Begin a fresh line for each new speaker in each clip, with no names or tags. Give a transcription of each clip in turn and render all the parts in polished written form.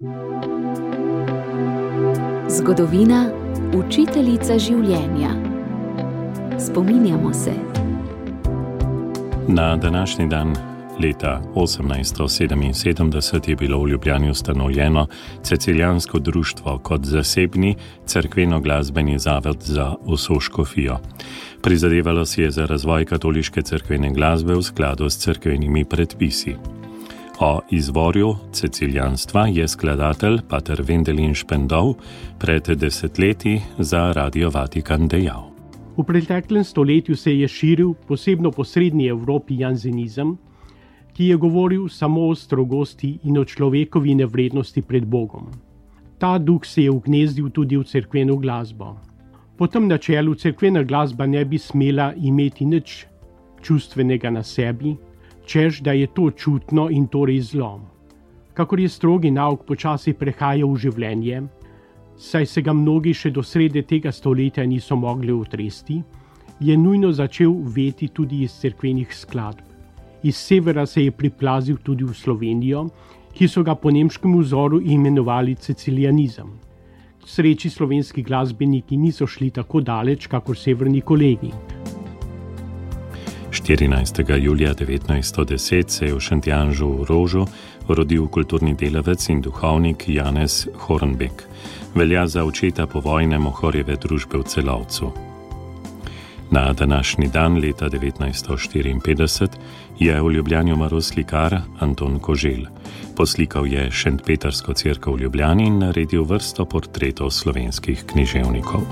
Zgodovina, učiteljica življenja. Spominjamo se.
Na današnji dan leta 1877 je bilo v Ljubljani ustanovljeno Cecilijansko društvo kot zasebni cerkveno-glasbeni zavod za vso škofijo. Prizadevalo si je za razvoj katoliške cerkvene glasbe v skladu s cerkvenimi predpisi. O izvorju cecilijanstva je skladatelj pater Wendelin Špendov pred desetletji za Radio Vatikan dejal.
V preteklem stoletju se je širil, posebno po srednji Evropi, jansenizem, ki je govoril samo o strogosti in o človekovi nevrednosti pred Bogom. Ta duh se je ugnezdil tudi v cerkveno glasbo. Po tem načelu cerkvena glasba ne bi smela imeti nič čustvenega na sebi, češ da je to čutno in torej zlo. Kakor je strogi nauk počasi prehajal v življenje, saj se ga mnogi še do srede tega stoletja niso mogli otresti, je nujno začel veti tudi iz cerkvenih skladb. Iz severa se je priplazil tudi v Slovenijo, ki so ga po nemškem vzoru imenovali cecilijanizem. K sreči slovenski glasbeniki niso šli tako daleč, kakor severni kolegi.
14. julija 1910 se je v Šentjanžu v Rožu rodil kulturni delavec in duhovnik Janez Hornbeck. Velja za očeta povojne Mohorjeve družbe v Celovcu. Na današnji dan leta 1954 je v Ljubljani umrl slikar Anton Koželj. Poslikal je Šentpetrsko cerkev v Ljubljani in naredil vrsto portretov slovenskih književnikov.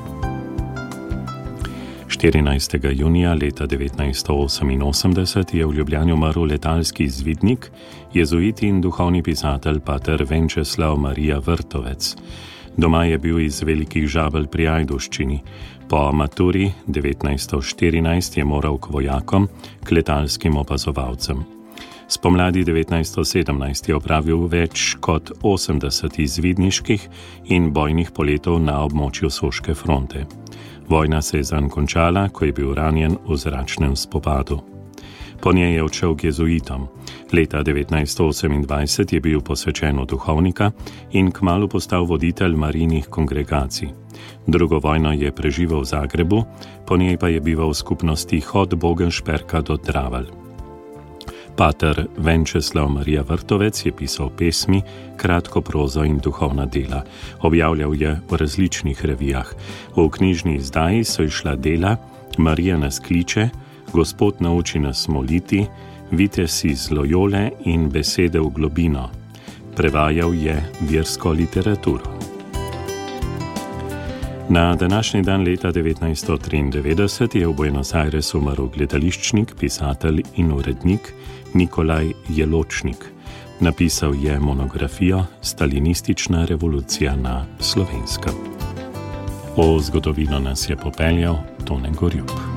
14. junija leta 1988 je v Ljubljani umrl letalski izvidnik, jezuit in duhovni pisatelj pater Venčeslav Marija Vrtovec. Doma je bil iz Velikih Žabelj pri Ajdovščini. Po maturi 1914 je moral k vojakom, k letalskim opazovalcem. Spomladi 1917 je opravil več kot 80 izvidniških in bojnih poletov na območju Soške fronte. Vojna se je zanj končala, ko je bil ranjen v zračnem spopadu. Po njej je odšel k jezuitom. Leta 1928 je bil posvečen v duhovnika in kmalu postal voditelj Marijinih kongregacij. Drugo vojno je preživel v Zagrebu, po njej pa je bival v skupnosti od Bogenšperka do Dravelj. Pater Venčeslav Marija Vrtovec je pisal pesmi, kratko prozo in duhovna dela. Objavljal je v različnih revijah. V knjižni izdaji so izšla dela Marija nas kliče, Gospod nauči nas moliti, Vitez iz Lojole in Besede v globino. Prevajal je versko literaturo. Na današnji dan leta 1993 je v Buenos Airesu umrl gledališčnik, pisatelj in urednik Nikolaj Jeločnik. Napisal je monografijo Stalinistična revolucija na Slovenskem. V zgodovino nas je popeljal Tone Gorjup.